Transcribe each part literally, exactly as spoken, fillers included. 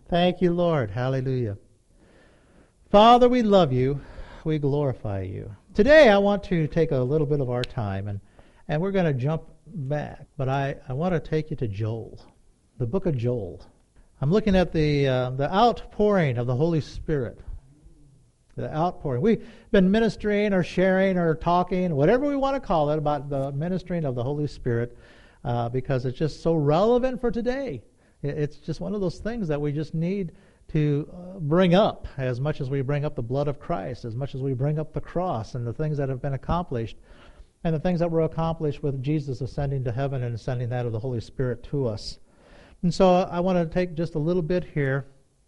Thank you, Lord. Hallelujah. Father, we love you. We glorify you. Today I want to take a little bit of our time, and, and we're going to jump back, but I, I want to take you to Joel, the book of Joel. I'm looking at the uh, the outpouring of the Holy Spirit. The outpouring. We've been ministering or sharing or talking, whatever we want to call it, about the ministering of the Holy Spirit uh, because it's just so relevant for today. It's just one of those things that we just need to uh, bring up as much as we bring up the blood of Christ, as much as we bring up the cross and the things that have been accomplished, and the things that were accomplished with Jesus ascending to heaven and sending that of the Holy Spirit to us. And so I want to take just a little bit here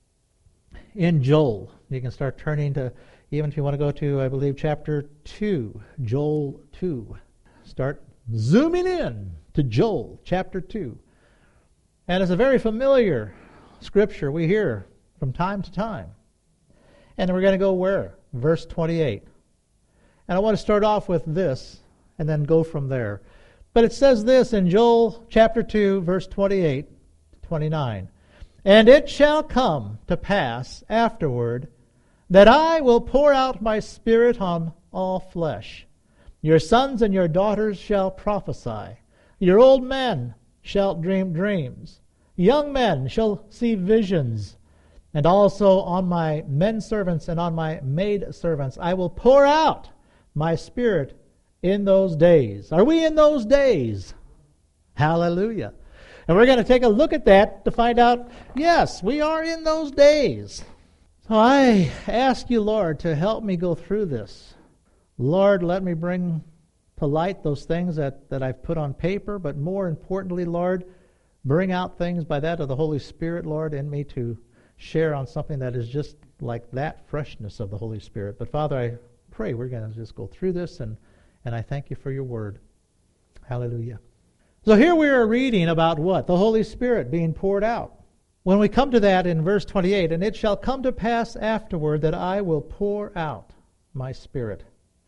in Joel. You can start turning to, even if you want to go to, I believe, chapter two, Joel two. Start zooming in to Joel, chapter two. And it's a very familiar scripture we hear from time to time. And we're going to go where? Verse twenty-eight. And I want to start off with this and then go from there. But it says this in Joel chapter two, verse twenty-eight to twenty-nine. And it shall come to pass afterward that I will pour out my Spirit on all flesh. Your sons and your daughters shall prophesy. Your old men shall dream dreams. Young men shall see visions. And also on my men servants and on my maid servants I will pour out my Spirit in those days. Are we in those days? Hallelujah. And we're going to take a look at that to find out, yes, we are in those days. So I ask you, Lord, to help me go through this. Lord, let me bring to light those things that, that I've put on paper, but more importantly, Lord, bring out things by that of the Holy Spirit, Lord, in me to share on something that is just like that freshness of the Holy Spirit. But Father, I pray we're going to just go through this, and, and I thank you for your word. Hallelujah. So here we are reading about what? The Holy Spirit being poured out. When we come to that in verse twenty-eight, and it shall come to pass afterward that I will pour out my Spirit.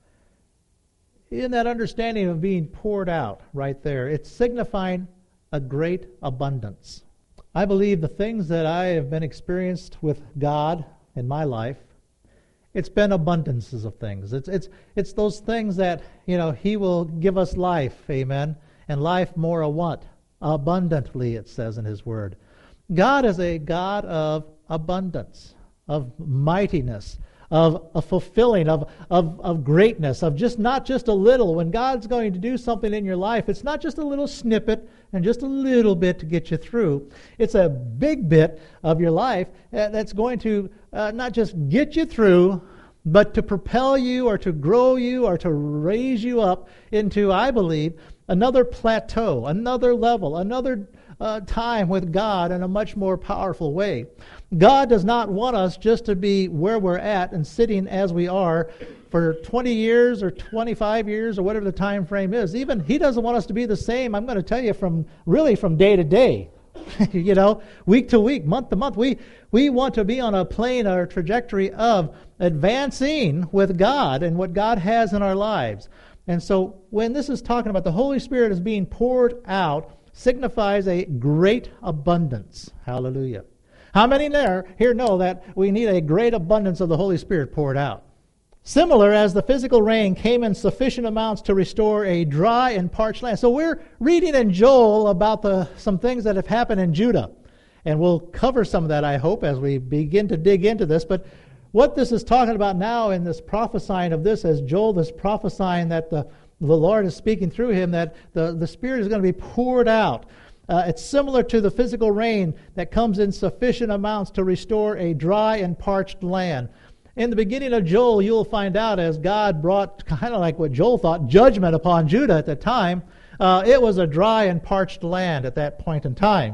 In that understanding of being poured out right there, it's signifying a great abundance. I believe the things that I have been experienced with God in my life, it's been abundances of things. It's it's it's those things that, you know, He will give us life, amen, and life more a what? Abundantly, it says in His Word. God is a God of abundance, of mightiness, of a fulfilling, of, of, of greatness, of just not just a little. When God's going to do something in your life, it's not just a little snippet and just a little bit to get you through. It's a big bit of your life that's going to uh, not just get you through, but to propel you or to grow you or to raise you up into, I believe, another plateau, another level, another uh, time with God in a much more powerful way. God does not want us just to be where we're at and sitting as we are for twenty years or twenty-five years or whatever the time frame is. Even He doesn't want us to be the same, I'm going to tell you, from really from day to day. You know, week to week, month to month. We we want to be on a plane or trajectory of advancing with God and what God has in our lives. And so when this is talking about the Holy Spirit is being poured out, signifies a great abundance. Hallelujah. How many there here know that we need a great abundance of the Holy Spirit poured out? Similar as the physical rain came in sufficient amounts to restore a dry and parched land. So we're reading in Joel about the some things that have happened in Judah. And we'll cover some of that, I hope, as we begin to dig into this. But what this is talking about now in this prophesying of this, as Joel is prophesying that the, the Lord is speaking through him, that the, the Spirit is going to be poured out. Uh, it's similar to the physical rain that comes in sufficient amounts to restore a dry and parched land. In the beginning of Joel, you'll find out as God brought, kind of like what Joel thought, judgment upon Judah at the time, uh, it was a dry and parched land at that point in time.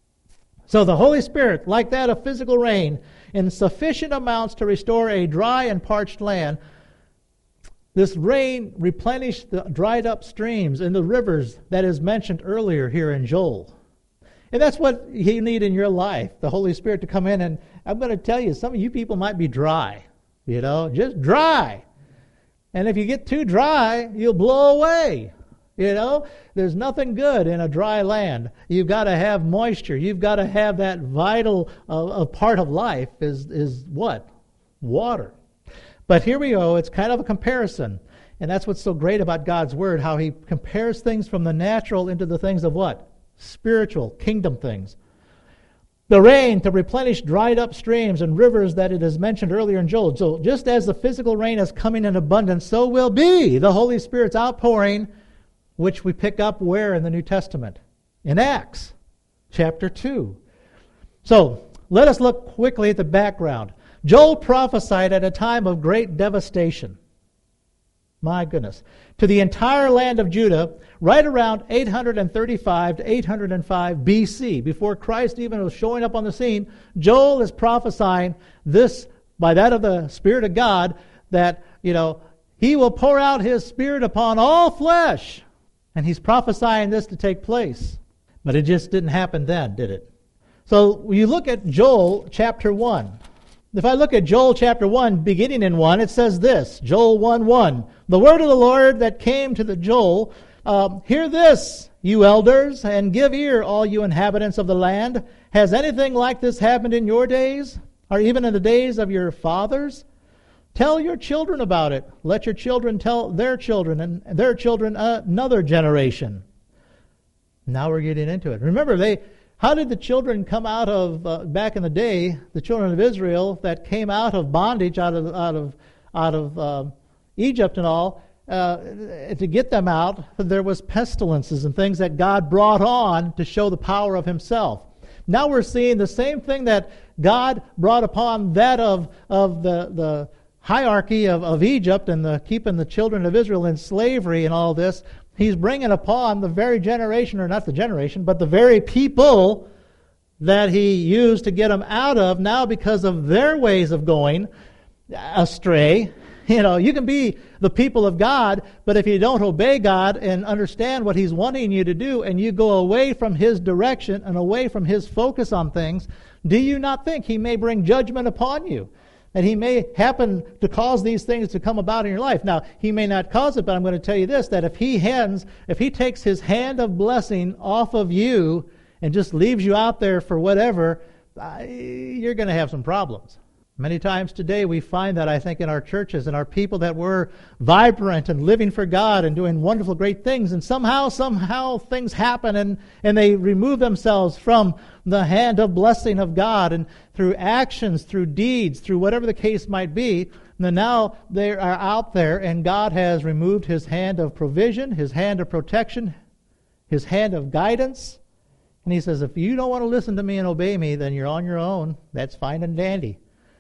So the Holy Spirit, like that of physical rain, in sufficient amounts to restore a dry and parched land, this rain replenished the dried up streams and the rivers that is mentioned earlier here in Joel. And that's what you need in your life, the Holy Spirit to come in. And I'm going to tell you, some of you people might be dry, you know, just dry. And if you get too dry, you'll blow away. You know, there's nothing good in a dry land. You've got to have moisture. You've got to have that vital uh, a part of life is, is what? Water. But here we go. It's kind of a comparison. And that's what's so great about God's Word, how He compares things from the natural into the things of what? Spiritual, kingdom things. The rain to replenish dried up streams and rivers that it is mentioned earlier in Joel. So just as the physical rain is coming in abundance, so will be the Holy Spirit's outpouring, which we pick up where in the New Testament? In Acts chapter two. So let us look quickly at the background. Joel prophesied at a time of great devastation. My goodness. To the entire land of Judah, right around eight thirty-five to eight oh five B C, before Christ even was showing up on the scene, Joel is prophesying this, by that of the Spirit of God, that, you know, He will pour out His Spirit upon all flesh. And he's prophesying this to take place. But it just didn't happen then, did it? So when you look at Joel chapter one. If I look at Joel chapter one, beginning in one, it says this, Joel one one. The word of the Lord that came to the Joel, um, hear this, you elders, and give ear, all you inhabitants of the land. Has anything like this happened in your days, or even in the days of your fathers? Tell your children about it. Let your children tell their children, and their children another generation. Now we're getting into it. Remember, they how did the children come out of, uh, back in the day, the children of Israel that came out of bondage, out of out of, out of uh, Egypt and all, uh, to get them out, there was pestilences and things that God brought on to show the power of Himself. Now we're seeing the same thing that God brought upon that of, of the... the hierarchy of, of Egypt and the keeping the children of Israel in slavery and all this. He's bringing upon the very generation, or not the generation, but the very people that He used to get them out of now because of their ways of going astray. You know, you can be the people of God, but if you don't obey God and understand what He's wanting you to do, and you go away from His direction and away from His focus on things, do you not think He may bring judgment upon you? And He may happen to cause these things to come about in your life. Now, He may not cause it, but I'm going to tell you this, that if He hands, if He takes His hand of blessing off of you and just leaves you out there for whatever, uh, you're going to have some problems. Many times today we find that, I think, in our churches and our people that were vibrant and living for God and doing wonderful, great things, and somehow, somehow things happen and, and they remove themselves from the hand of blessing of God, and through actions, through deeds, through whatever the case might be, and now they are out there and God has removed His hand of provision, His hand of protection, His hand of guidance. And He says, if you don't want to listen to me and obey me, then you're on your own. That's fine and dandy.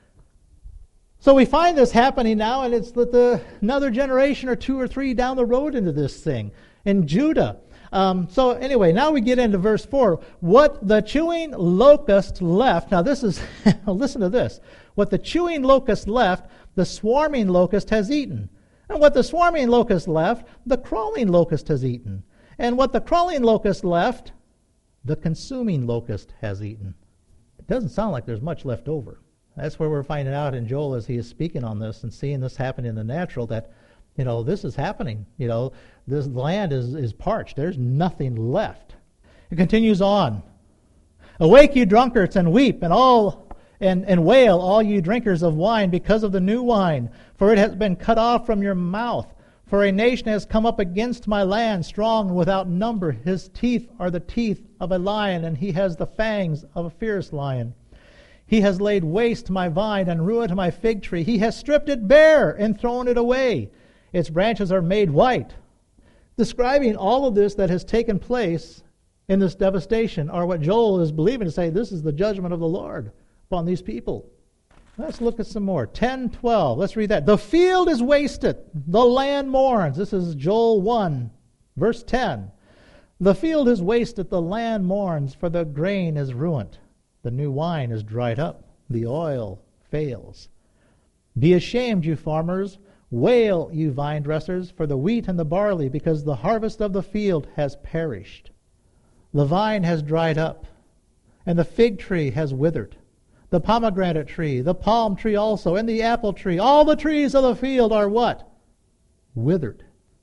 So we find this happening now, and it's the, another generation or two or three down the road into this thing in Judah. Um, so anyway, now we get into verse four. What the chewing locust left, now this is, listen to this. What the chewing locust left, the swarming locust has eaten. And what the swarming locust left, the crawling locust has eaten. And what the crawling locust left, the consuming locust has eaten. It doesn't sound like there's much left over. That's where we're finding out in Joel as he is speaking on this and seeing this happen in the natural, that, you know, this is happening. You know, this land is, is parched. There's nothing left. It continues on. Awake, you drunkards, and weep, and all and, and wail, all you drinkers of wine, because of the new wine, for it has been cut off from your mouth. For a nation has come up against my land, strong and without number. His teeth are the teeth of a lion, and he has the fangs of a fierce lion. He has laid waste my vine and ruined my fig tree. He has stripped it bare and thrown it away. Its branches are made white. Describing all of this that has taken place in this devastation, are what Joel is believing to say, this is the judgment of the Lord upon these people. Let's look at some more. ten, twelve. Let's read that. The field is wasted. The land mourns. This is Joel one, verse ten. The field is wasted. The land mourns, for the grain is ruined. The new wine is dried up. The oil fails. Be ashamed, you farmers. Wail, you vine dressers, for the wheat and the barley, because the harvest of the field has perished. The vine has dried up, and the fig tree has withered. The pomegranate tree, the palm tree also, and the apple tree. All the trees of the field are what? Withered.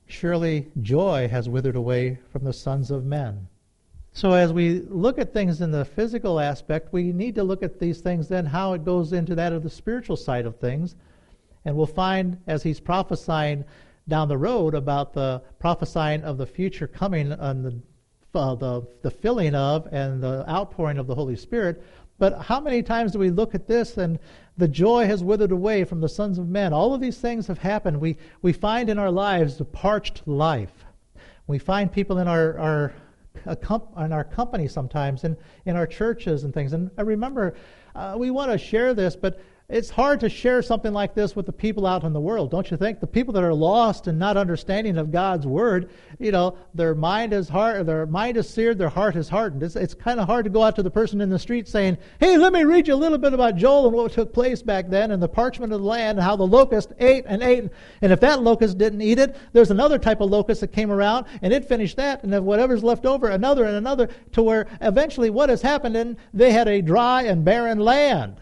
surely joy has withered away from the sons of men. So as we look at things in the physical aspect, we need to look at these things then how it goes into that of the spiritual side of things. And we'll find as he's prophesying down the road about the prophesying of the future coming and the, uh, the, the filling of and the outpouring of the Holy Spirit. But how many times do we look at this and the joy has withered away from the sons of men? All of these things have happened. We, we find in our lives the parched life. We find people in our, our in our company sometimes, in, in our churches and things. And I remember, uh, we want to share this, but it's hard to share something like this with the people out in the world, don't you think? The people that are lost and not understanding of God's Word, you know, their mind is hard, their mind is seared, their heart is hardened. It's, it's kind of hard to go out to the person in the street saying, hey, let me read you a little bit about Joel and what took place back then and the parchment of the land and how the locust ate and ate. And if that locust didn't eat it, there's another type of locust that came around and it finished that. And if whatever's left over, another and another, to where eventually what has happened, and they had a dry and barren land.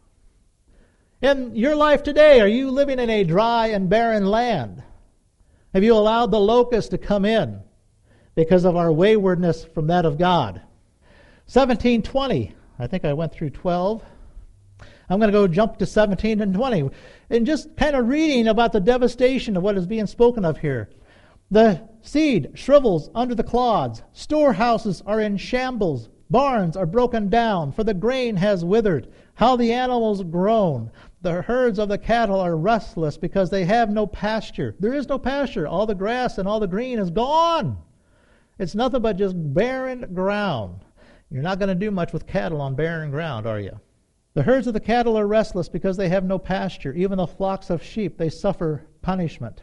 In your life today, are you living in a dry and barren land? Have you allowed the locust to come in because of our waywardness from that of God? seventeen twenty, I think I went through twelve. I'm going to go jump to seventeen and twenty. And just kind of reading about the devastation of what is being spoken of here. The seed shrivels under the clods. Storehouses are in shambles. Barns are broken down, for the grain has withered. How the animals groan. The herds of the cattle are restless because they have no pasture. There is no pasture. All the grass and all the green is gone. It's nothing but just barren ground. You're not going to do much with cattle on barren ground, are you? The herds of the cattle are restless because they have no pasture. Even the flocks of sheep, they suffer punishment.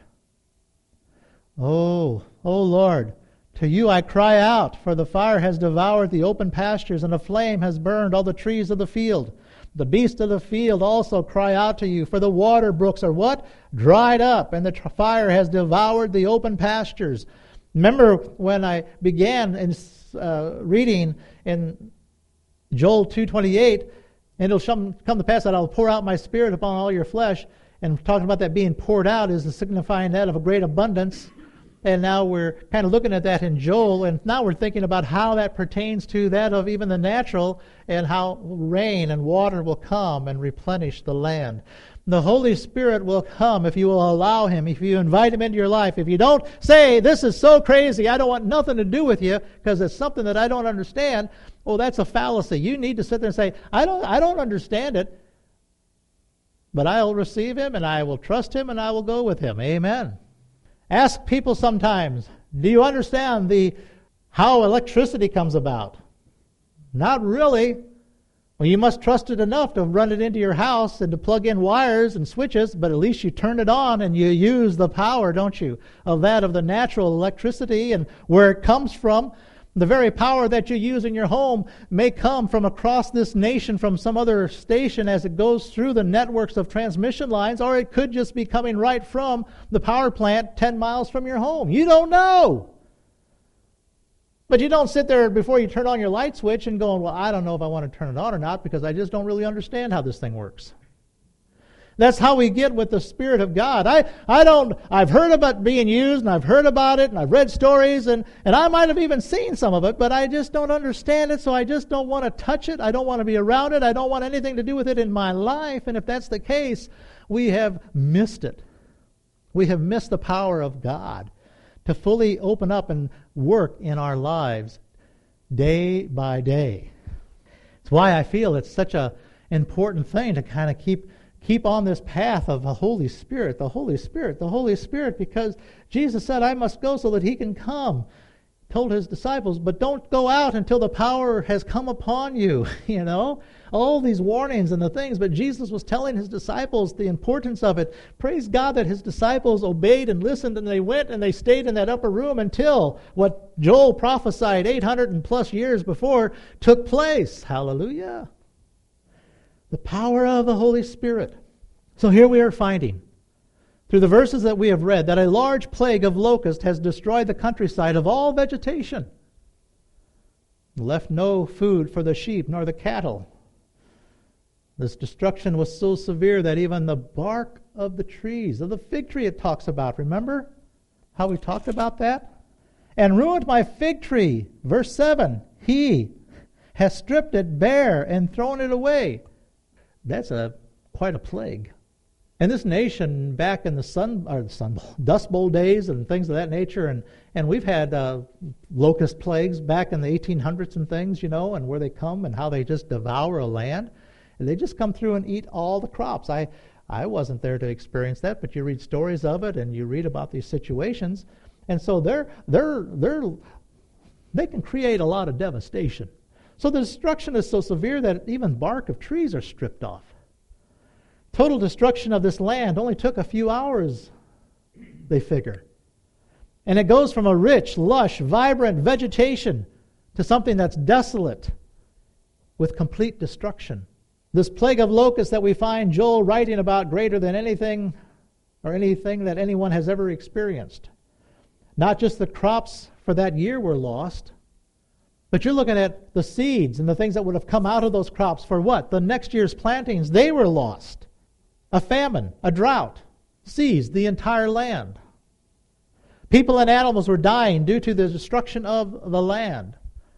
Oh, oh Lord, to you I cry out, for the fire has devoured the open pastures, and a flame has burned all the trees of the field. The beasts of the field also cry out to you, for the water brooks are what? Dried up, and the tr- fire has devoured the open pastures. Remember when I began in uh, reading in Joel two twenty-eight, and it'll come, come to pass that I'll pour out my spirit upon all your flesh, and talking about that being poured out is the signifying that of a great abundance. And now we're kind of looking at that in Joel, and now we're thinking about how that pertains to that of even the natural, and how rain and water will come and replenish the land. The Holy Spirit will come if you will allow Him, if you invite Him into your life. If you don't say, this is so crazy, I don't want nothing to do with you because it's something that I don't understand, well, that's a fallacy. You need to sit there and say, I don't, I don't understand it, but I will receive Him, and I will trust Him, and I will go with Him. Amen. Ask people sometimes, do you understand the how electricity comes about? Not really. Well, you must trust it enough to run it into your house and to plug in wires and switches, but at least you turn it on and you use the power, don't you, of that of the natural electricity and where it comes from. The very power that you use in your home may come from across this nation from some other station as it goes through the networks of transmission lines, or it could just be coming right from the power plant ten miles from your home. You don't know. But you don't sit there before you turn on your light switch and going, well, I don't know if I want to turn it on or not because I just don't really understand how this thing works. That's how we get with the Spirit of God. I, I don't, I've heard about being used, and I've heard about it, and I've read stories, and, and I might have even seen some of it, but I just don't understand it, so I just don't want to touch it. I don't want to be around it. I don't want anything to do with it in my life. And if that's the case, we have missed it. We have missed the power of God to fully open up and work in our lives day by day. It's why I feel it's such an important thing to kind of keep Keep on this path of the Holy Spirit, the Holy Spirit, the Holy Spirit, because Jesus said, I must go so that He can come. Told His disciples, but don't go out until the power has come upon you, you know. All these warnings and the things, but Jesus was telling His disciples the importance of it. Praise God that His disciples obeyed and listened, and they went and they stayed in that upper room until what Joel prophesied eight hundred and plus years before took place. Hallelujah. The power of the Holy Spirit. So here we are finding, through the verses that we have read, that a large plague of locusts has destroyed the countryside of all vegetation. Left no food for the sheep nor the cattle. This destruction was so severe that even the bark of the trees, of the fig tree it talks about, remember? how we talked about that? And ruined my fig tree. Verse seven. He has stripped it bare and thrown it away. That's a quite a plague. And this nation back in the sun or the sun dust bowl days and things of that nature, and, and we've had uh, locust plagues back in the eighteen hundreds and things, you know, and where they come and how they just devour a land. And they just come through and eat all the crops. I, I wasn't there to experience that, but you read stories of it and you read about these situations. And so they're they're they're they can create a lot of devastation. So the destruction is so severe that even bark of trees are stripped off. Total destruction of this land only took a few hours, they figure. And it goes from a rich, lush, vibrant vegetation to something that's desolate with complete destruction. This plague of locusts that we find Joel writing about greater than anything or anything that anyone has ever experienced. Not just the crops for that year were lost, but you're looking at the seeds and the things that would have come out of those crops for what? The next year's plantings, they were lost. A famine, a drought, seized the entire land. People and animals were dying due to the destruction of the land.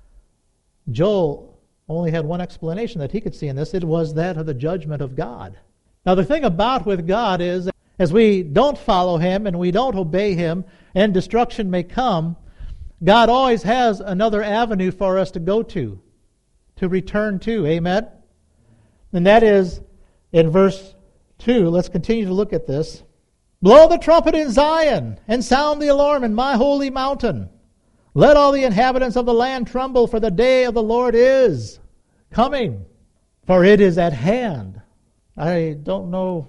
Joel only had one explanation that he could see in this. It was that of the judgment of God. Now the thing about with God is, as we don't follow Him and we don't obey Him, and destruction may come, God always has another avenue for us to go to, to return to. Amen? And that is in verse two. Let's continue to look at this. Blow the trumpet in Zion and sound the alarm in my holy mountain. Let all the inhabitants of the land tremble, for the day of the Lord is coming, for it is at hand. I don't know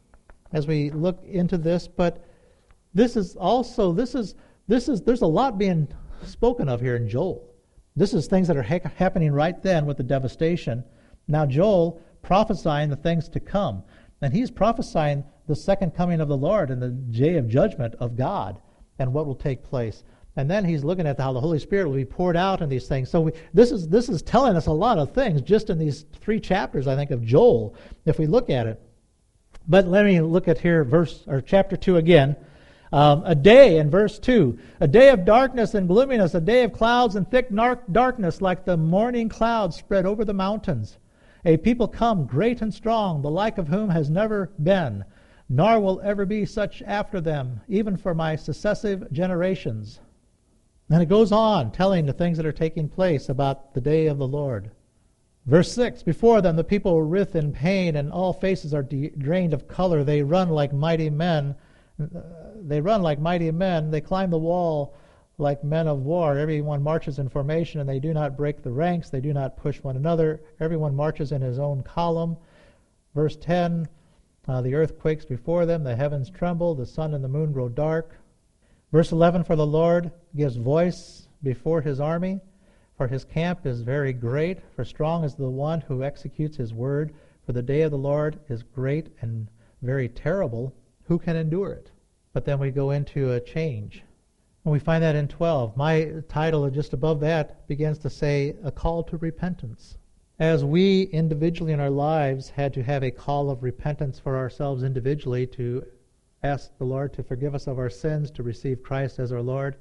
as we look into this, but this is also, this is, this is, there's a lot being spoken of here in Joel. This is things that are ha- happening right then with the devastation. Now Joel prophesying the things to come. And he's prophesying the second coming of the Lord and the day of judgment of God and what will take place. And then he's looking at how the Holy Spirit will be poured out in these things. So we, this is this is telling us a lot of things just in these three chapters, I think, of Joel, if we look at it. But let me look at here verse or chapter two again. Um, a day in verse two, a day of darkness and gloominess, a day of clouds and thick nar- darkness like the morning clouds spread over the mountains. A people come, great and strong, the like of whom has never been, nor will ever be such after them, even for my successive generations. And it goes on, telling the things that are taking place about the day of the Lord. Verse six, before them the people writhe in pain, and all faces are de- drained of color. They run like mighty men. They run like mighty men. They climb the wall like men of war. Everyone marches in formation, and they do not break the ranks. They do not push one another. Everyone marches in his own column. Verse ten, uh, the earth quakes before them. The heavens tremble. The sun and the moon grow dark. Verse eleven, for the Lord gives voice before his army, for his camp is very great. For strong is the one who executes his word. For the day of the Lord is great and very terrible. Who can endure it? But then we go into a change. And we find that in twelve. My title just above that begins to say a call to repentance. As we individually in our lives had to have a call of repentance for ourselves individually to ask the Lord to forgive us of our sins, to receive Christ as our Lord,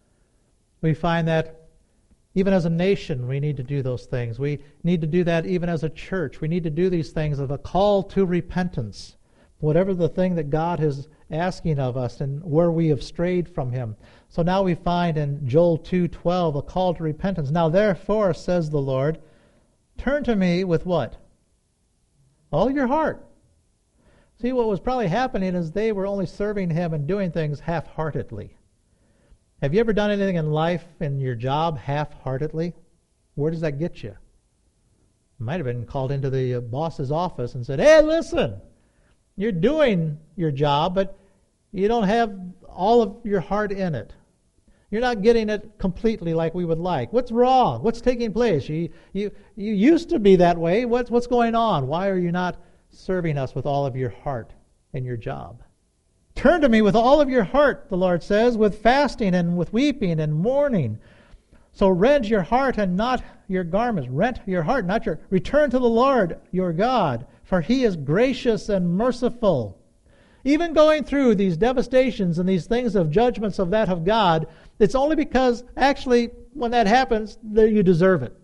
we find that even as a nation we need to do those things. We need to do that even as a church. We need to do these things of a call to repentance. Whatever the thing that God is asking of us and where we have strayed from Him. So now we find in Joel two twelve a call to repentance. Now therefore, says the Lord, turn to me with what? All your heart. See, what was probably happening is they were only serving Him and doing things half-heartedly. Have you ever done anything in life, in your job, half-heartedly? Where does that get you? You might have been called into the boss's office and said, hey, listen, you're doing your job, but you don't have all of your heart in it. You're not getting it completely like we would like. What's wrong? What's taking place? You you you used to be that way. What's what's going on? Why are you not serving us with all of your heart in your job? Turn to me with all of your heart, the Lord says, with fasting and with weeping and mourning. So rend your heart and not your garments. Rent your heart, not your... Return to the Lord your God, for He is gracious and merciful, even going through these devastations and these things of judgments of that of God, it's only because actually when that happens, that you deserve it.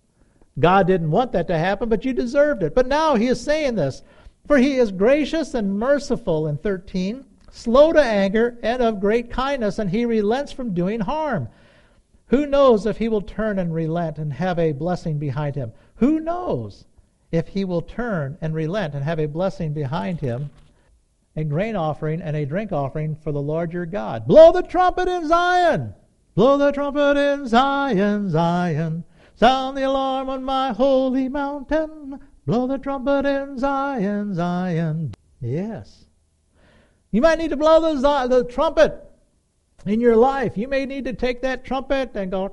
God didn't want that to happen, but you deserved it. But now he is saying this, for he is gracious and merciful in thirteen, slow to anger and of great kindness, and he relents from doing harm. Who knows if he will turn and relent and have a blessing behind him? Who knows if he will turn and relent and have a blessing behind him, a grain offering and a drink offering for the Lord your God? Blow the trumpet in Zion! Blow the trumpet in Zion, Zion. Sound the alarm on my holy mountain. Blow the trumpet in Zion, Zion. Yes. You might need to blow the, the trumpet in your life. You may need to take that trumpet and go,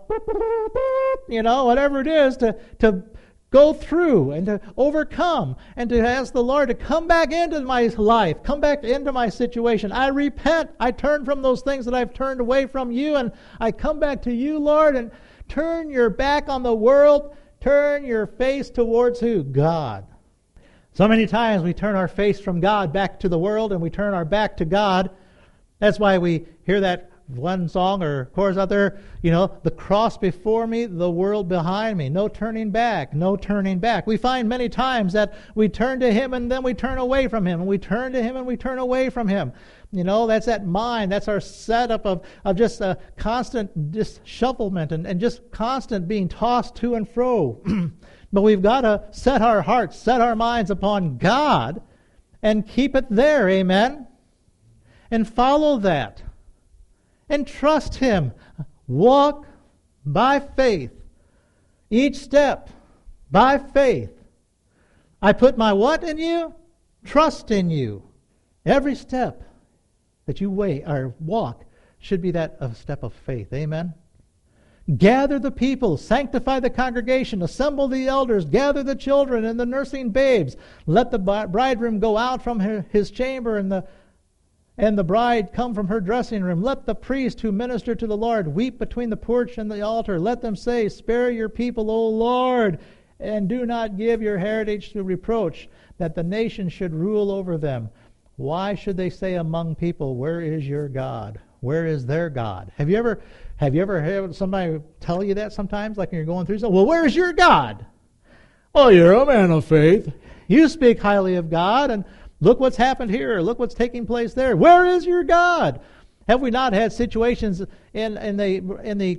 you know, whatever it is, to, to go through and to overcome and to ask the Lord to come back into my life, come back into my situation. I repent. I turn from those things that I've turned away from you, and I come back to you, Lord, and turn your back on the world. Turn your face towards who? God. So many times we turn our face from God back to the world, and we turn our back to God. That's why we hear that one song or chorus out there, you know, the cross before me, the world behind me. No turning back, no turning back. We find many times that we turn to him and then we turn away from him, and we turn to him and we turn away from him. You know, that's that mind. That's our setup of, of just a constant disshufflement and, and just constant being tossed to and fro. But we've got to set our hearts, set our minds upon God and keep it there, amen? And follow that. And trust him. Walk by faith. Each step by faith. I put my what in you? Trust in you. Every step that you wait or walk should be that a step of faith. Amen? Gather the people, sanctify the congregation, assemble the elders, gather the children and the nursing babes. Let the bridegroom go out from his chamber and the and the bride come from her dressing room. Let the priest who minister to the Lord weep between the porch and the altar. Let them say, spare your people, O Lord, and do not give your heritage to reproach, that the nation should rule over them. Why should they say among people, where is your God? Where is their God? Have you ever have you ever heard somebody tell you that sometimes, like when you're going through something? Well, where is your God? Oh, you're a man of faith. You speak highly of God, and look what's happened here. Look what's taking place there. Where is your God? Have we not had situations in, in the in the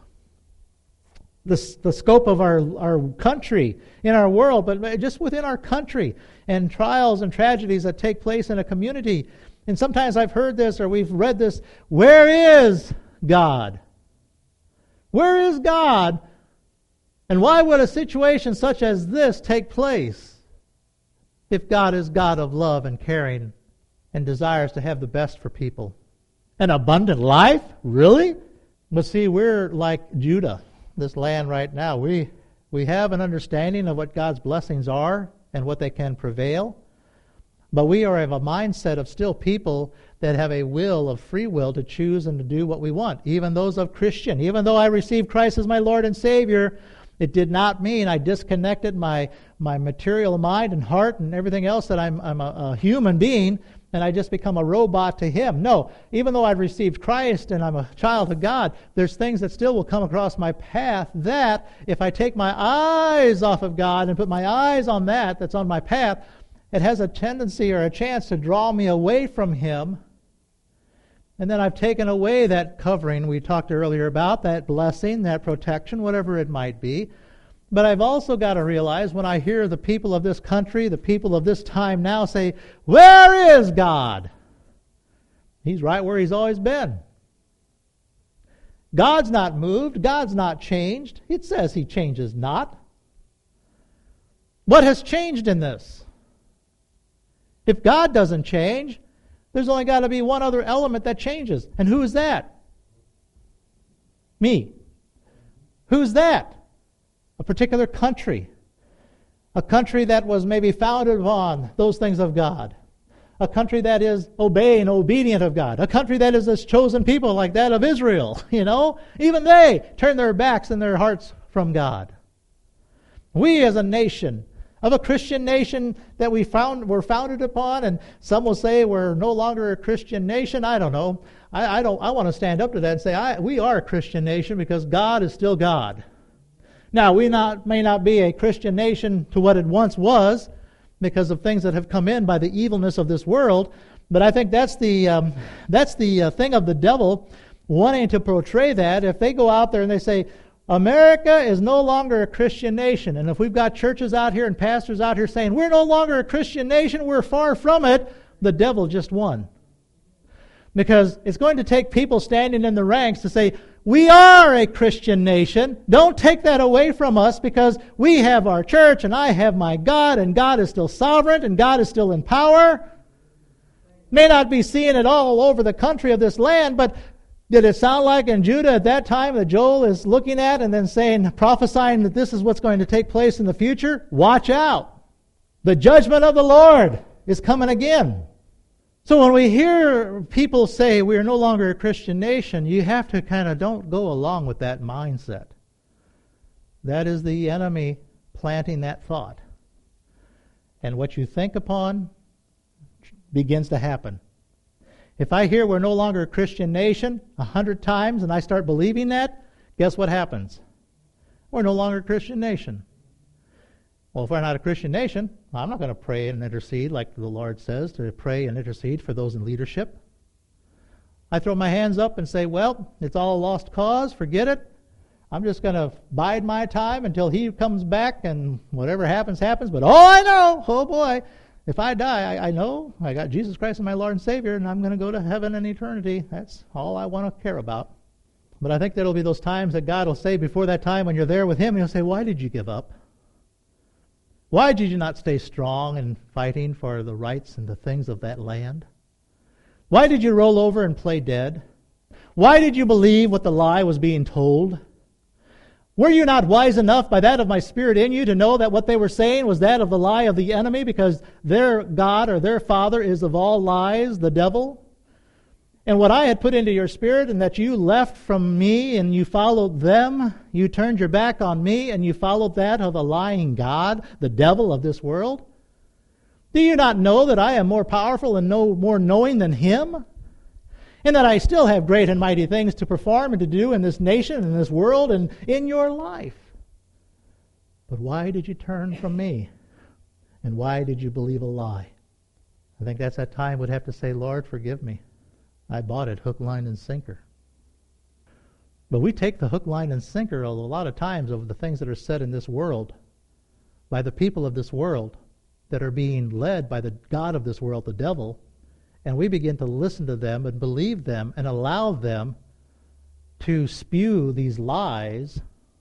the, the scope of our, our country, in our world, but just within our country, and trials and tragedies that take place in a community? And sometimes I've heard this or we've read this, where is God? Where is God? And why would a situation such as this take place if God is God of love and caring and desires to have the best for people? An abundant life? Really? But see, we're like Judah, this land right now. We we have an understanding of what God's blessings are and what they can prevail. But we are of a mindset of still people that have a will of free will to choose and to do what we want. Even those of Christian. Even though I received Christ as my Lord and Savior, it did not mean I disconnected my, my material mind and heart and everything else, that I'm, I'm a, a human being and I just become a robot to Him. No, even though I've received Christ and I'm a child of God, there's things that still will come across my path that if I take my eyes off of God and put my eyes on that that's on my path, it has a tendency or a chance to draw me away from Him. And then I've taken away that covering we talked earlier about, that blessing, that protection, whatever it might be. But I've also got to realize when I hear the people of this country, the people of this time now say, where is God? He's right where He's always been. God's not moved. God's not changed. It says He changes not. What has changed in this? If God doesn't change, there's only got to be one other element that changes. And who is that? Me. Who's that? A particular country. A country that was maybe founded upon those things of God. A country that is obeying, obedient of God. A country that is this chosen people like that of Israel. You know, even they turn their backs and their hearts from God. We as a nation, of a Christian nation that we found were founded upon, and some will say we're no longer a Christian nation. I don't know. I, I don't. I want to stand up to that and say I, we are a Christian nation because God is still God. Now, we not may not be a Christian nation to what it once was because of things that have come in by the evilness of this world, but I think that's the um, that's the uh, thing of the devil wanting to portray that. If they go out there and they say, America is no longer a Christian nation. And if we've got churches out here and pastors out here saying, we're no longer a Christian nation, we're far from it, the devil just won. Because it's going to take people standing in the ranks to say, we are a Christian nation. Don't take that away from us because we have our church and I have my God and God is still sovereign and God is still in power. May not be seeing it all over the country of this land, but did it sound like in Judah at that time that Joel is looking at and then saying, prophesying that this is what's going to take place in the future? Watch out. The judgment of the Lord is coming again. So when we hear people say we are no longer a Christian nation, you have to kind of don't go along with that mindset. That is the enemy planting that thought. And what you think upon begins to happen. If I hear we're no longer a Christian nation a hundred times and I start believing that, guess what happens? We're no longer a Christian nation. Well, if we're not a Christian nation, I'm not going to pray and intercede like the Lord says, to pray and intercede for those in leadership. I throw my hands up and say, well, it's all a lost cause, forget it. I'm just going to bide my time until He comes back and whatever happens, happens. But all I know, oh boy, if I die, I, I know I got Jesus Christ as my Lord and Savior, and I'm going to go to heaven in eternity. That's all I want to care about. But I think there'll be those times that God will say before that time when you're there with Him, He'll say, why did you give up? Why did you not stay strong in fighting for the rights and the things of that land? Why did you roll over and play dead? Why did you believe what the lie was being told? Were you not wise enough by that of my Spirit in you to know that what they were saying was that of the lie of the enemy, because their God or their father is of all lies, the devil? And what I had put into your spirit, and that you left from me and you followed them, you turned your back on me and you followed that of a lying God, the devil of this world? Do you not know that I am more powerful and no more knowing than him? And that I still have great and mighty things to perform and to do in this nation, in this world, and in your life. But why did you turn from me? And why did you believe a lie? I think that's that time would have to say, Lord, forgive me. I bought it hook, line, and sinker. But we take the hook, line, and sinker a lot of times of the things that are said in this world by the people of this world that are being led by the god of this world, the devil, and we begin to listen to them and believe them and allow them to spew these lies.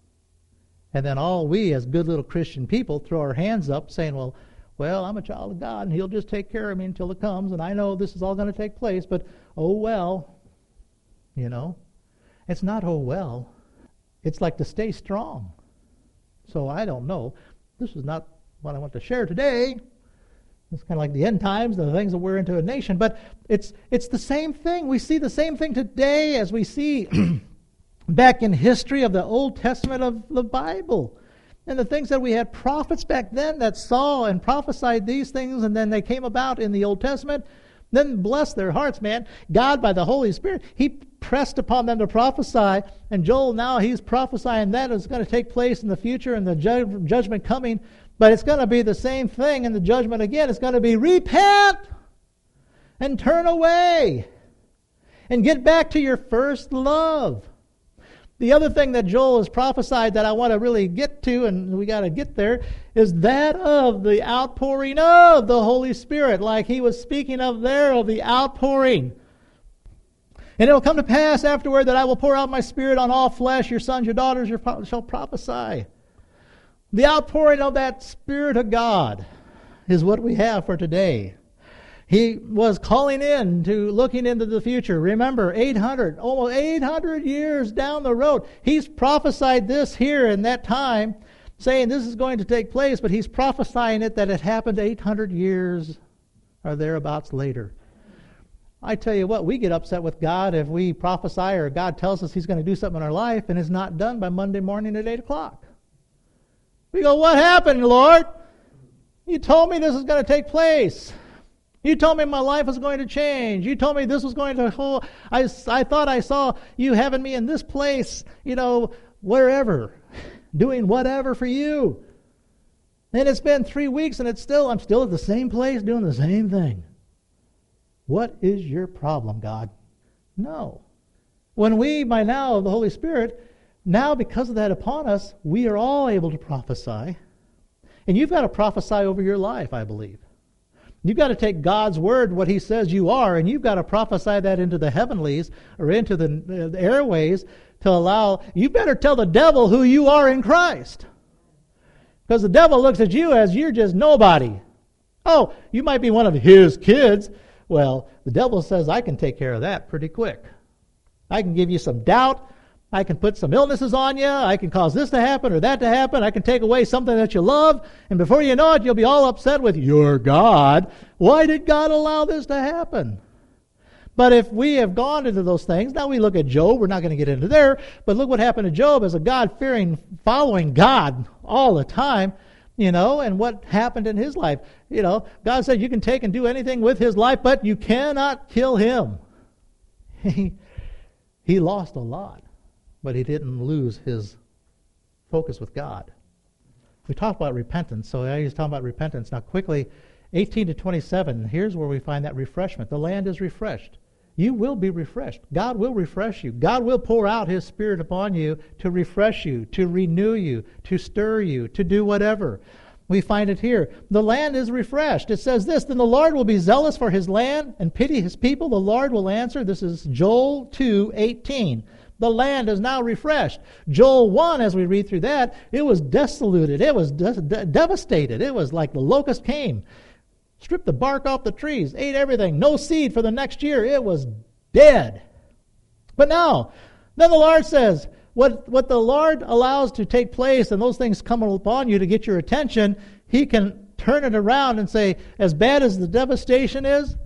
And then all we as good little Christian people throw our hands up saying, well, well, I'm a child of God and He'll just take care of me until it comes. And I know this is all going to take place, but oh well, you know. It's not oh well. It's like to stay strong. So I don't know. This is not what I want to share today. It's kind of like the end times, the things that we're into a nation. But it's it's the same thing. We see the same thing today as we see back in history of the Old Testament of the Bible. And the things that we had prophets back then that saw and prophesied these things, and then they came about in the Old Testament. Then bless their hearts, man. God, by the Holy Spirit, He pressed upon them to prophesy. And Joel, now he's prophesying that is going to take place in the future and the ju- judgment coming. But it's going to be the same thing in the judgment again. It's going to be repent and turn away and get back to your first love. The other thing that Joel has prophesied that I want to really get to, and we got to get there, is that of the outpouring of the Holy Spirit, like he was speaking of there, of the outpouring. And it will come to pass afterward that I will pour out my Spirit on all flesh. Your sons, your daughters shall prophesy. The outpouring of that Spirit of God is what we have for today. He was calling in to looking into the future. Remember, eight hundred, almost eight hundred years down the road. He's prophesied this here in that time, saying this is going to take place, but he's prophesying it that it happened eight hundred years or thereabouts later. I tell you what, we get upset with God if we prophesy or God tells us He's going to do something in our life and it's not done by Monday morning at eight o'clock. We go, what happened, Lord? You told me this is going to take place. You told me my life was going to change. You told me this was going to hold. I, I thought I saw you having me in this place, you know, wherever, doing whatever for you. And it's been three weeks and it's still, I'm still at the same place doing the same thing. What is your problem, God? No. When we, by now, the Holy Spirit, now because of that upon us, we are all able to prophesy. And you've got to prophesy over your life, I believe. You've got to take God's word, what He says you are, and you've got to prophesy that into the heavenlies or into the, uh, the airways to allow, you better tell the devil who you are in Christ. Because the devil looks at you as you're just nobody. Oh, you might be one of his kids. Well, the devil says, I can take care of that pretty quick. I can give you some doubt. I can put some illnesses on you. I can cause this to happen or that to happen. I can take away something that you love. And before you know it, you'll be all upset with your God. Why did God allow this to happen? But if we have gone into those things, now we look at Job. We're not going to get into there. But look what happened to Job as a God-fearing, following God all the time. You know, and what happened in his life. You know, God said you can take and do anything with his life, but you cannot kill him. He, he lost a lot. But he didn't lose his focus with God. We talked about repentance, so I was talking about repentance. Now quickly, eighteen to twenty-seven, here's where we find that refreshment. The land is refreshed. You will be refreshed. God will refresh you. God will pour out His Spirit upon you to refresh you, to renew you, to stir you, to do whatever. We find it here. The land is refreshed. It says this, then the Lord will be zealous for His land and pity His people. The Lord will answer. This is Joel two eighteen. The land is now refreshed. Joel one, as we read through that, it was desolated. It was de- de- devastated. It was like the locust came, stripped the bark off the trees, ate everything. No seed for the next year. It was dead. But now, then the Lord says, what, what the Lord allows to take place and those things come upon you to get your attention, He can turn it around and say, as bad as the devastation is,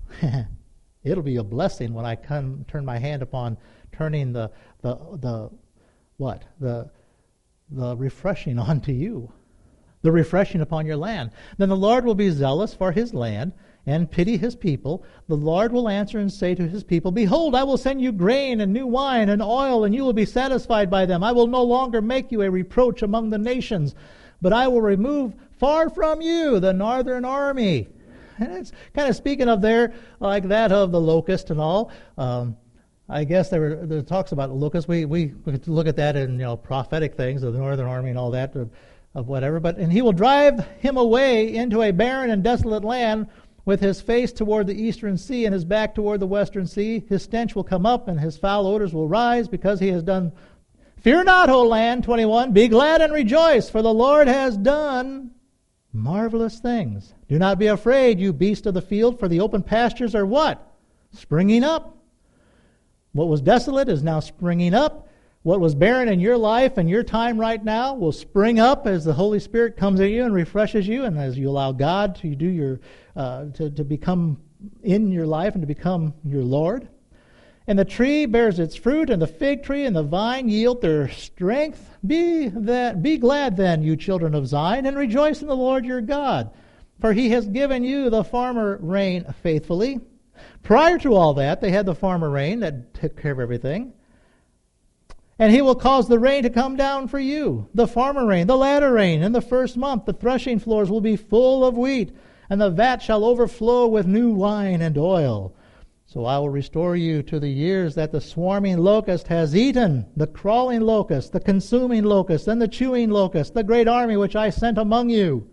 it'll be a blessing when I come turn my hand upon turning the the the what the the refreshing onto you, the refreshing upon your land. Then the Lord will be zealous for His land and pity His people. The Lord will answer and say to His people, behold, I will send you grain and new wine and oil, and you will be satisfied by them. I will no longer make you a reproach among the nations, but I will remove far from you the northern army. And it's kind of speaking of there like that of the locust and all. Um, I guess there were there talks about locusts. We we we could look at that in you know prophetic things of the northern army and all that of, of whatever. But and He will drive him away into a barren and desolate land, with his face toward the eastern sea and his back toward the western sea. His stench will come up and his foul odors will rise, because he has done. Fear not, O land, twenty-one. Be glad and rejoice, for the Lord has done marvelous things. Do not be afraid, you beast of the field, for the open pastures are what? Springing up. What was desolate is now springing up. What was barren in your life and your time right now will spring up as the Holy Spirit comes at you and refreshes you, and as you allow God to do your uh, to, to become in your life and to become your Lord. And the tree bears its fruit, and the fig tree and the vine yield their strength. Be that be glad then, you children of Zion, and rejoice in the Lord your God, for He has given you the farmer rain faithfully. Prior to all that, they had the farmer rain that took care of everything. And He will cause the rain to come down for you, the farmer rain, the latter rain, in the first month. The threshing floors will be full of wheat, and the vat shall overflow with new wine and oil. So I will restore you to the years that the swarming locust has eaten, the crawling locust, the consuming locust, and the chewing locust, the great army which I sent among you.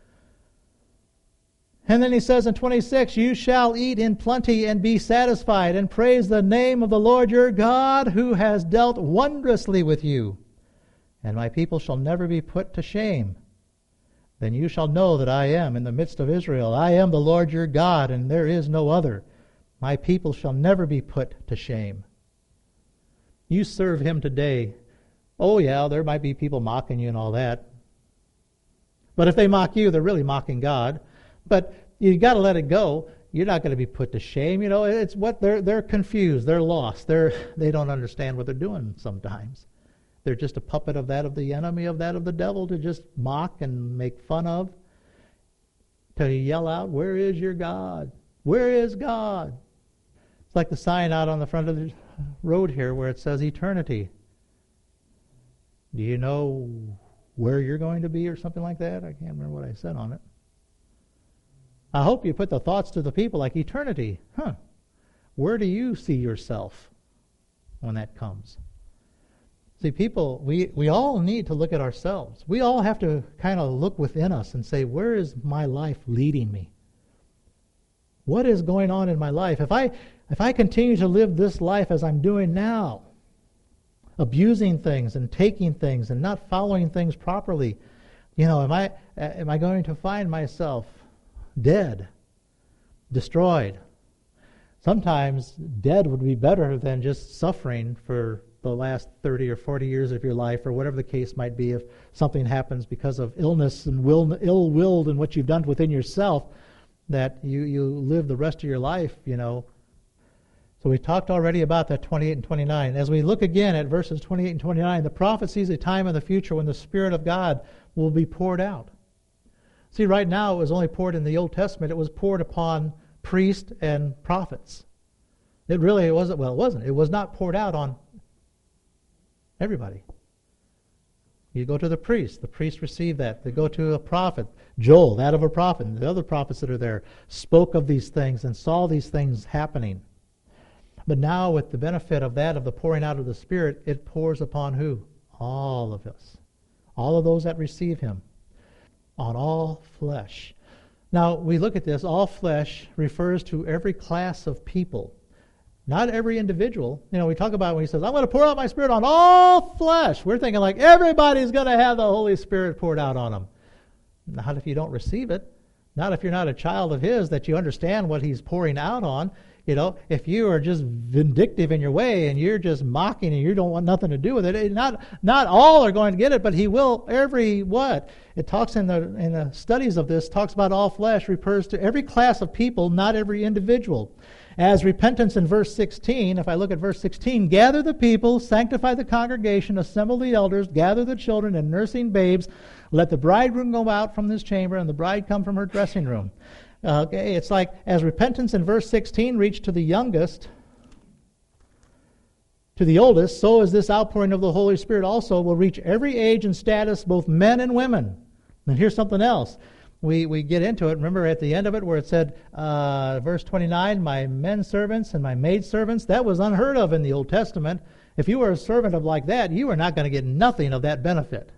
And then He says in twenty-six, you shall eat in plenty and be satisfied, and praise the name of the Lord your God, who has dealt wondrously with you. And my people shall never be put to shame. Then you shall know that I am in the midst of Israel. I am the Lord your God, and there is no other. My people shall never be put to shame. You serve Him today. Oh yeah, there might be people mocking you and all that. But if they mock you, they're really mocking God. But you got to let it go. You're not going to be put to shame. You know, it's what they're they're confused. They're lost. They're they don't understand what they're doing sometimes. They're just a puppet of that of the enemy, of that of the devil, to just mock and make fun of. till you yell out, "Where is your God? Where is God?" It's like the sign out on the front of the road here where it says eternity. Do you know where you're going to be or something like that? I can't remember what I said on it. I hope you put the thoughts to the people like eternity. Huh. Where do you see yourself when that comes? See, people, we, we all need to look at ourselves. We all have to kind of look within us and say, where is my life leading me? What is going on in my life? If I if I continue to live this life as I'm doing now, abusing things and taking things and not following things properly, you know, am I am I going to find myself dead, destroyed? Sometimes dead would be better than just suffering for the last thirty or forty years of your life, or whatever the case might be, if something happens because of illness and will, ill-willed and what you've done within yourself, that you, you live the rest of your life, you know. So we talked already about that twenty-eight and twenty-nine. As we look again at verses twenty-eight and twenty-nine, the prophet sees a time in the future when the Spirit of God will be poured out. See, right now it was only poured in the Old Testament. It was poured upon priests and prophets. It really wasn't, well, it wasn't. It was not poured out on everybody. You go to the priest. The priest received that. They go to a prophet. Joel, that of a prophet, and the other prophets that are there spoke of these things and saw these things happening. But now with the benefit of that, of the pouring out of the Spirit, it pours upon who? All of us. All of those that receive Him. On all flesh. Now, we look at this. All flesh refers to every class of people. Not every individual. You know, we talk about when He says, I'm going to pour out my Spirit on all flesh. We're thinking like everybody's going to have the Holy Spirit poured out on them. Not if you don't receive it. Not if you're not a child of His, that you understand what He's pouring out on. You know, if you are just vindictive in your way and you're just mocking and you don't want nothing to do with it, not not all are going to get it, but He will. Every what? It talks in the in the studies of this, talks about all flesh, refers to every class of people, not every individual. As repentance in verse sixteen, if I look at verse sixteen, gather the people, sanctify the congregation, assemble the elders, gather the children and nursing babes, let the bridegroom go out from his chamber and the bride come from her dressing room. Uh, okay, it's like as repentance in verse sixteen reached to the youngest, to the oldest, so is this outpouring of the Holy Spirit also will reach every age and status, both men and women. And here's something else. We we get into it. Remember at the end of it where it said, uh, verse twenty-nine, my men servants and my maid servants. That was unheard of in the Old Testament. If you were a servant of like that, you were not going to get nothing of that benefit.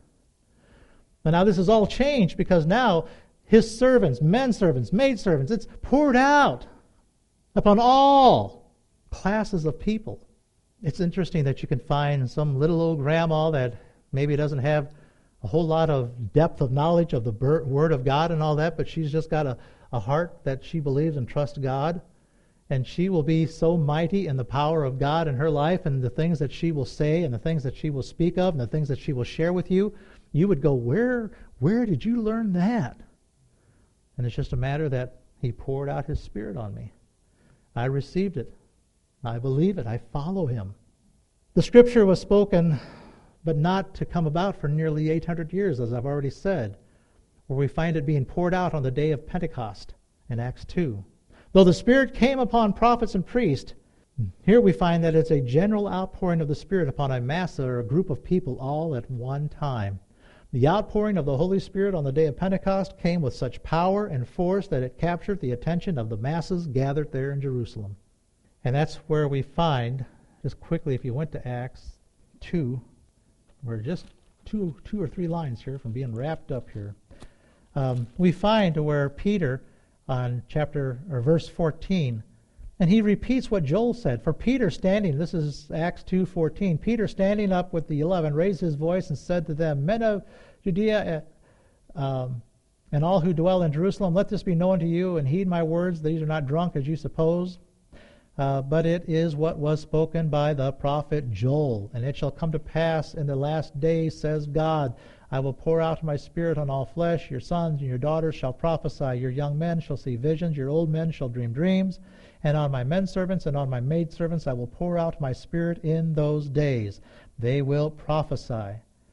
But now this is all changed because now His servants, men servants, maid servants, it's poured out upon all classes of people. It's interesting that you can find some little old grandma that maybe doesn't have a whole lot of depth of knowledge of the Word of God and all that, but she's just got a, a heart that she believes and trusts God. And she will be so mighty in the power of God in her life and the things that she will say and the things that she will speak of and the things that she will share with you. You would go, where, where did you learn that? And it's just a matter that He poured out His Spirit on me. I received it. I believe it. I follow Him. The Scripture was spoken, but not to come about for nearly eight hundred years, as I've already said, where we find it being poured out on the day of Pentecost in Acts two. Though the Spirit came upon prophets and priests, here we find that it's a general outpouring of the Spirit upon a mass or a group of people all at one time. The outpouring of the Holy Spirit on the day of Pentecost came with such power and force that it captured the attention of the masses gathered there in Jerusalem. And that's where we find, just quickly, if you went to Acts two, we're just two two or three lines here from being wrapped up here. Um, we find where Peter, on chapter or verse fourteen, and he repeats what Joel said. For Peter standing, this is Acts two fourteen, Peter standing up with the eleven raised his voice and said to them, Men of Judea uh, um, and all who dwell in Jerusalem, let this be known to you, and heed my words. These are not drunk as you suppose, uh, but it is what was spoken by the prophet Joel. And it shall come to pass in the last days, says God, I will pour out my Spirit on all flesh. Your sons and your daughters shall prophesy. Your young men shall see visions. Your old men shall dream dreams. And on my men servants and on my maid servants I will pour out my Spirit in those days. They will prophesy.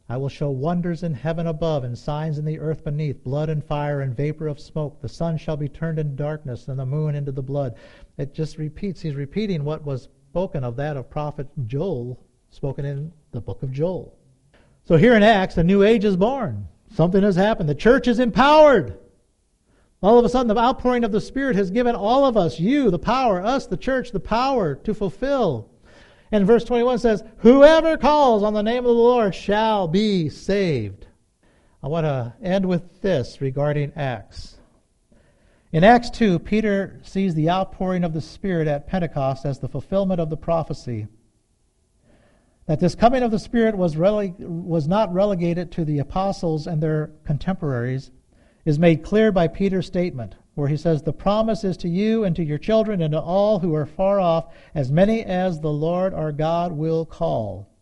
I will show wonders in heaven above and signs in the earth beneath, blood and fire and vapor of smoke. The sun shall be turned into darkness and the moon into the blood. It just repeats. He's repeating what was spoken of that of prophet Joel, spoken in the book of Joel. So here in Acts, a new age is born. Something has happened. The church is empowered. All of a sudden, the outpouring of the Spirit has given all of us, you, the power, us, the church, the power to fulfill. And verse twenty-one says, whoever calls on the name of the Lord shall be saved. I want to end with this regarding Acts. In Acts two, Peter sees the outpouring of the Spirit at Pentecost as the fulfillment of the prophecy. That this coming of the Spirit was, rele- was not relegated to the apostles and their contemporaries is made clear by Peter's statement, where he says, the promise is to you and to your children and to all who are far off, as many as the Lord our God will call.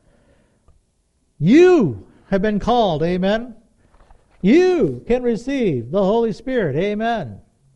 You have been called, amen. You can receive the Holy Spirit, amen.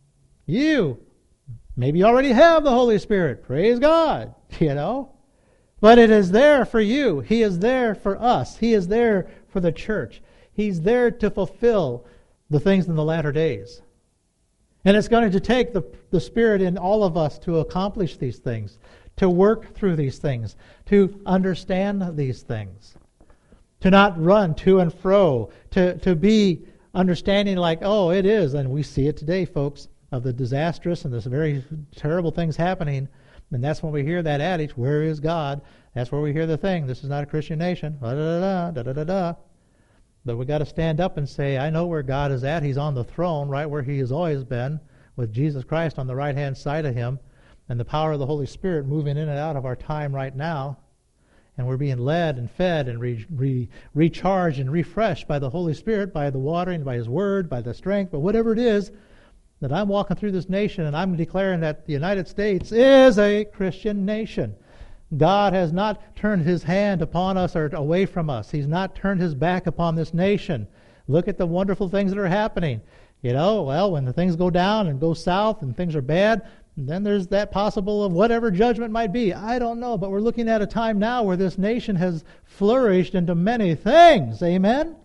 You maybe already have the Holy Spirit, praise God, you know. But it is there for you. He is there for us. He is there for the church. He's there to fulfill the things in the latter days. And it's going to take the, the Spirit in all of us to accomplish these things, to work through these things, to understand these things, to not run to and fro, to, to be understanding like, oh, it is, and we see it today, folks, of the disastrous and this very terrible things happening. And that's when we hear that adage, where is God? That's where we hear the thing, this is not a Christian nation, da-da-da-da, da-da-da-da. But we've got to stand up and say, I know where God is at. He's on the throne, right where He has always been, with Jesus Christ on the right-hand side of Him, and the power of the Holy Spirit moving in and out of our time right now. And we're being led and fed and re- re- recharged and refreshed by the Holy Spirit, by the watering, by His Word, by the strength, but whatever it is, that I'm walking through this nation and I'm declaring that the United States is a Christian nation. God has not turned His hand upon us or away from us. He's not turned His back upon this nation. Look at the wonderful things that are happening. You know, well, when the things go down and go south and things are bad, then there's that possible of whatever judgment might be. I don't know, but we're looking at a time now where this nation has flourished into many things. Amen?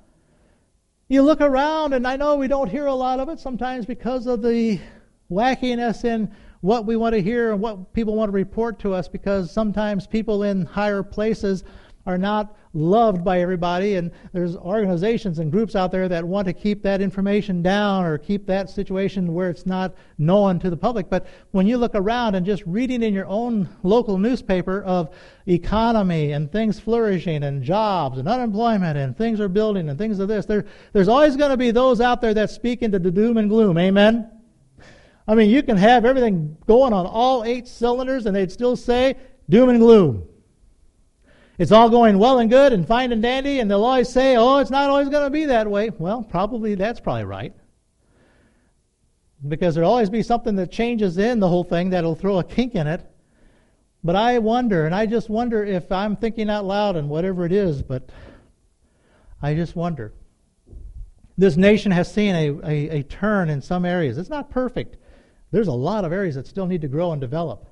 You look around, and I know we don't hear a lot of it sometimes because of the wackiness in what we want to hear and what people want to report to us, because sometimes people in higher places are not loved by everybody, and there's organizations and groups out there that want to keep that information down or keep that situation where it's not known to the public. But when you look around and just reading in your own local newspaper of economy and things flourishing and jobs and unemployment and things are building and things of this, there, there's always going to be those out there that speak into the doom and gloom. Amen? I mean, you can have everything going on all eight cylinders and they'd still say doom and gloom. It's all going well and good and fine and dandy, and they'll always say, oh, it's not always going to be that way. Well, probably that's probably right. Because there'll always be something that changes in the whole thing that'll throw a kink in it. But I wonder, and I just wonder if I'm thinking out loud and whatever it is, but I just wonder. This nation has seen a, a, a turn in some areas. It's not perfect. There's a lot of areas that still need to grow and develop.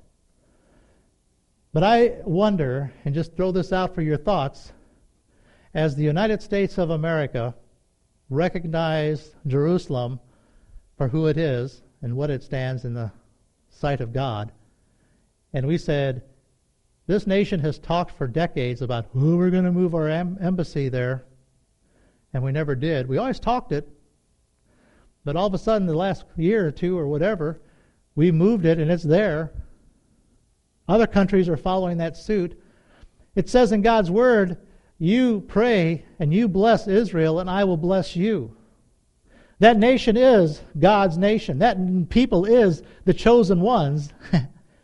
But I wonder, and just throw this out for your thoughts, as the United States of America recognize Jerusalem for who it is and what it stands in the sight of God, and we said, this nation has talked for decades about who we're going to move our em- embassy there, and we never did. We always talked it, but all of a sudden, the last year or two or whatever, we moved it and it's there. Other countries are following that suit. It says in God's Word, you pray and you bless Israel and I will bless you. That nation is God's nation. That people is the chosen ones. And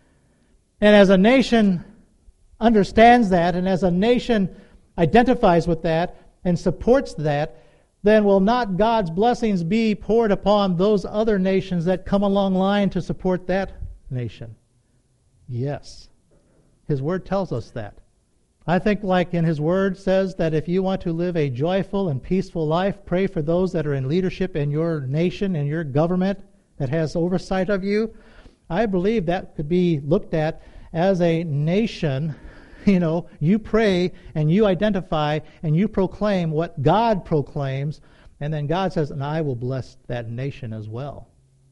as a nation understands that, and as a nation identifies with that and supports that, then will not God's blessings be poured upon those other nations that come along line to support that nation? Yes. His Word tells us that. I think like in His Word says that if you want to live a joyful and peaceful life, pray for those that are in leadership in your nation and your government that has oversight of you. I believe that could be looked at as a nation You know, you pray and you identify and you proclaim what God proclaims, and then God says, and I will bless that nation as well.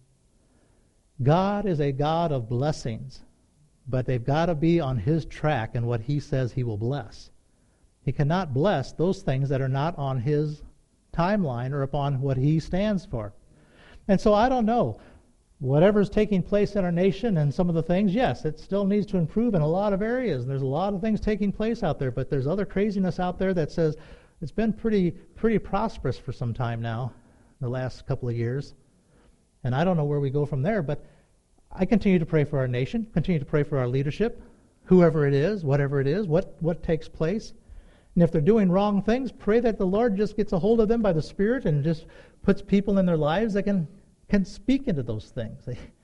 God is a God of blessings, but they've got to be on His track and what He says He will bless. He cannot bless those things that are not on His timeline or upon what He stands for. And so I don't know. Whatever's taking place in our nation and some of the things, yes, it still needs to improve in a lot of areas. And there's a lot of things taking place out there, but there's other craziness out there that says it's been pretty pretty prosperous for some time now, the last couple of years. And I don't know where we go from there, but I continue to pray for our nation, continue to pray for our leadership, whoever it is, whatever it is, what, what takes place. And if they're doing wrong things, pray that the Lord just gets a hold of them by the Spirit and just puts people in their lives that can can speak into those things.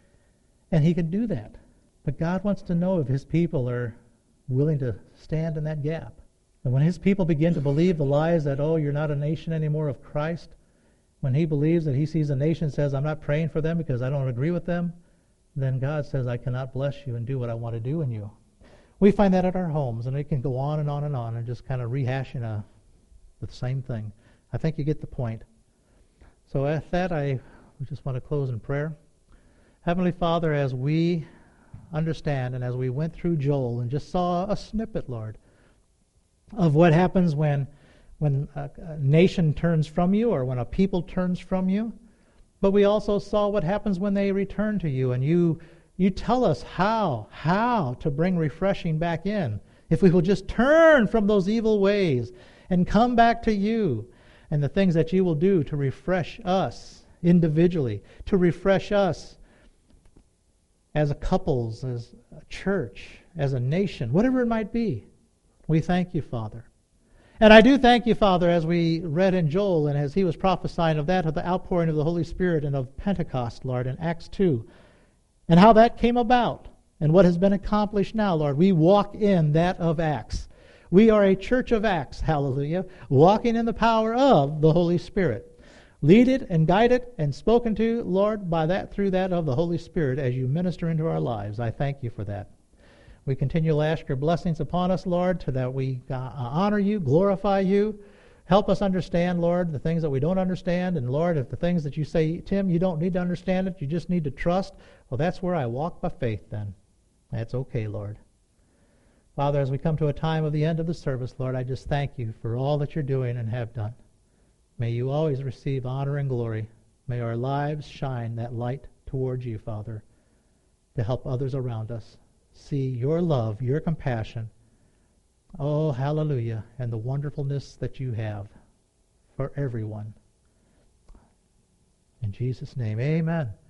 And He can do that. But God wants to know if His people are willing to stand in that gap. And when His people begin to believe the lies that, oh, you're not a nation anymore of Christ, when He believes that He sees a nation and says, I'm not praying for them because I don't agree with them, then God says, I cannot bless you and do what I want to do in you. We find that at our homes, and it can go on and on and on and just kind of rehashing a, the same thing. I think you get the point. So at that, I We just want to close in prayer. Heavenly Father, as we understand and as we went through Joel and just saw a snippet, Lord, of what happens when, when a, a nation turns from you or when a people turns from you, but we also saw what happens when they return to you, and you you tell us how, how to bring refreshing back in. If we will just turn from those evil ways and come back to you and the things that you will do to refresh us individually, to refresh us as a couples, as a church, as a nation, whatever it might be. We thank you, Father. And I do thank you, Father, as we read in Joel and as he was prophesying of that, of the outpouring of the Holy Spirit and of Pentecost, Lord, in Acts two, and how that came about and what has been accomplished now, Lord. We walk in that of Acts. We are a church of Acts, hallelujah, walking in the power of the Holy Spirit. Lead it and guide it and spoken to, Lord, by that, through that of the Holy Spirit as you minister into our lives. I thank you for that. We continue to ask your blessings upon us, Lord, so that we uh, honor you, glorify you. Help us understand, Lord, the things that we don't understand. And, Lord, if the things that you say, Tim, you don't need to understand it, you just need to trust, well, that's where I walk by faith then. That's okay, Lord. Father, as we come to a time of the end of the service, Lord, I just thank you for all that you're doing and have done. May you always receive honor and glory. May our lives shine that light towards you, Father, to help others around us see your love, your compassion. Oh, hallelujah, and the wonderfulness that you have for everyone. In Jesus' name, amen.